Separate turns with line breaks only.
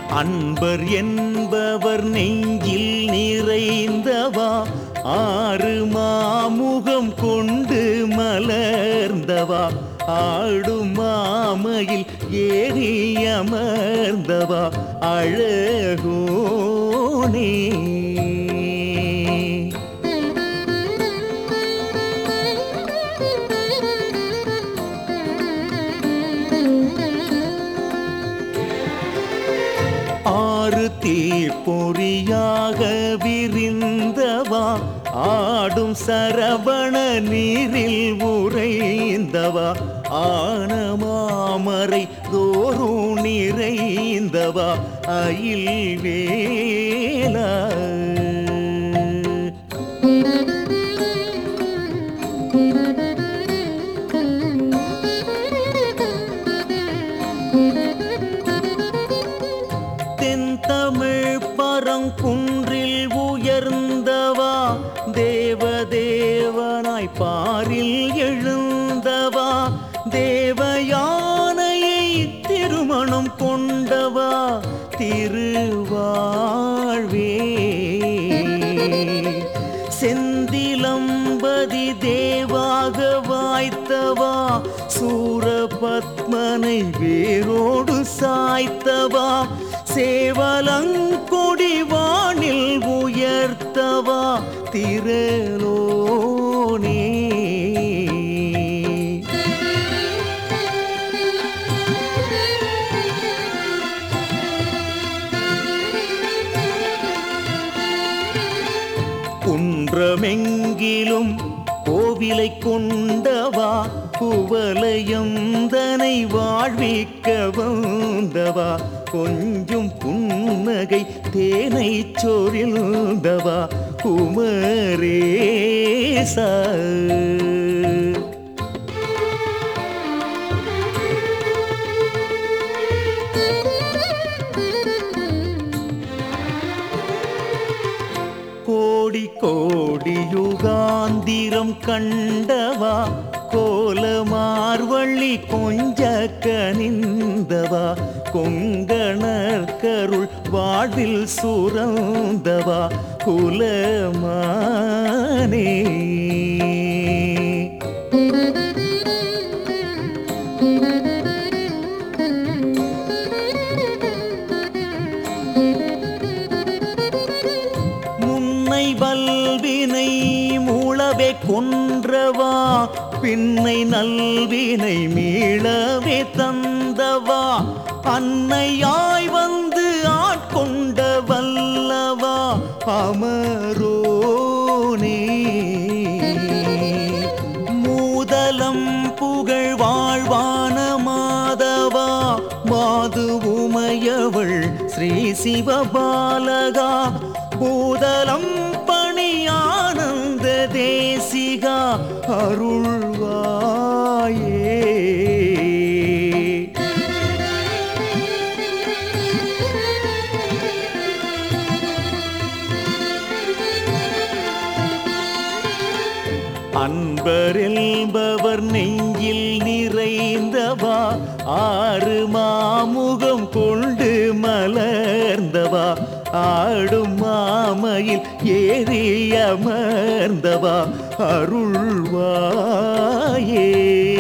அன்பர் என்பவர் நெஞ்சில் நிறைந்தவா, ஆறு மாமுகம் கொண்டு மலர்ந்தவா, ஆடும் மாமையில் ஏறி அமர்ந்தவா அழகோனே. ஆறு தீப்பொறியாக விரிந்தவா, ஆடும் சரவண நீரில் உறைந்தவா, ஆன மாமரை தோறும் நிறைந்தவா அயில் வேலா. தென்தமிழ் பரங்குன்றில் உயர்ந்தவா, தேவதேவனாய் பாரில் எழுந்தவா, தேவயானையை திருமணம் கொண்டவா திருவாழ்வே. செந்திலம்பதி தேவாக வாய்த்தவா, சூரபத்மனை வேரோடு சாய்த்தவா, சேவலங்கொடி வானில் உயர்த்தவா திரளோனே. குன்றமெங்கிலும் கோவிலை கொண்டவா, குவலயந்தனை வாழ்விக்க வந்தவா, கொஞ்சம் புன்னகை தேனை சொரிந்தவா குமரேசா. கோடி கோடி யுகாந்திரம் கண்டவா, கோலமார்வள்ளி கொஞ்ச கனிந்தவா, கொங்கணர் கருள் வாழ்வில் சுரந்தவா குலமானே. முன்னை வல்வினை மூளவே கொன்றவா, பின்னை நல்வினை மீளவே தந்தவா, அன்னையாய் வந்து ஆட்கொண்ட வல்லவா அமரோனே. மூதலம் புகழ் வாழ்வான மாதவா, மாது உமையவள் ஸ்ரீ சிவபாலகா, பூதலம் பணி ஆனந்த தேசிகா அருள்வாயே. அன்பர் என்பவர் நெஞ்சில் நிறைந்தவா, ஆறு மாமுகம் கொண்டு மலர்ந்தவா, ஆடும் மாமையில் ஏறி அமர்ந்தவா அருள்வாயே.